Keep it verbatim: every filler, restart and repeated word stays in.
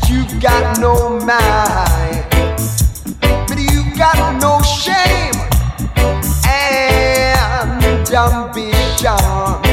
You've got no mind, but you've got no shame and ambition.